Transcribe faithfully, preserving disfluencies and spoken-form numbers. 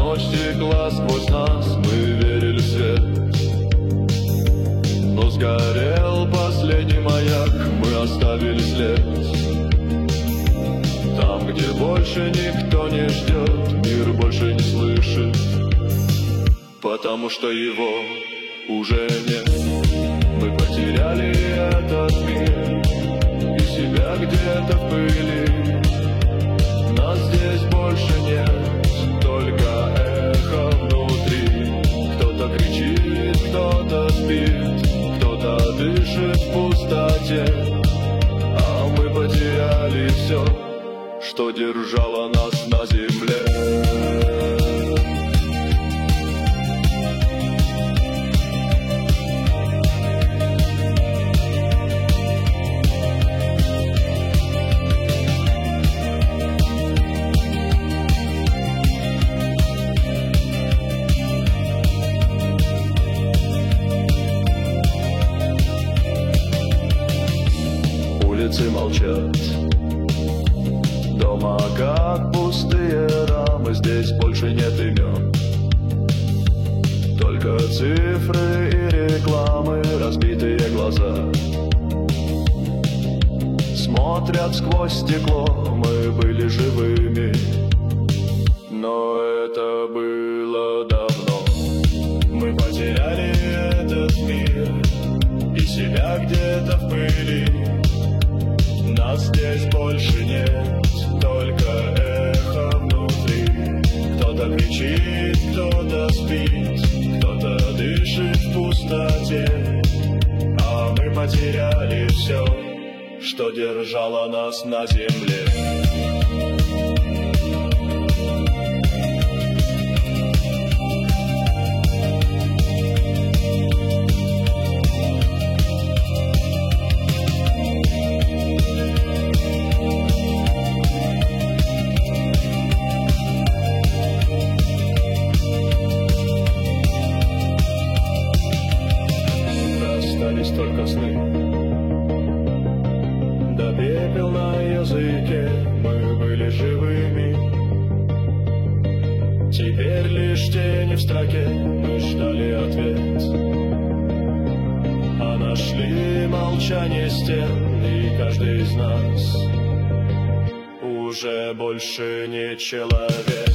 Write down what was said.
Ночь текла сквозь нас, мы верили в свет. Но сгорел последний маяк, мы оставили след. Там, где больше никто не ждет, мир больше не слышит, потому что его уже нет. Мы потеряли этот мир и себя где-то в пыли. Нас здесь больше нет, только эхо внутри. Кто-то кричит, кто-то спит, кто-то дышит в пустоте. А мы потеряли все, что держало нас на земле. Улицы молчат, дома как пустые рамы. Здесь больше нет имен, только цифры и рекламы. Разбитые глаза смотрят сквозь стекло. Мы были живыми, но это было давно. Мы потеряли этот мир и себя где-то в пыли. Нас здесь больше нет, только эхо внутри. Кто-то кричит, кто-то спит, кто-то дышит в пустоте. А мы потеряли все, что держало нас на земле. Остались только сны, да пепел на языке. Мы были живыми, теперь лишь тени в строке. Мы ждали ответ, а нашли молчание стен. И каждый из нас уже больше не человек.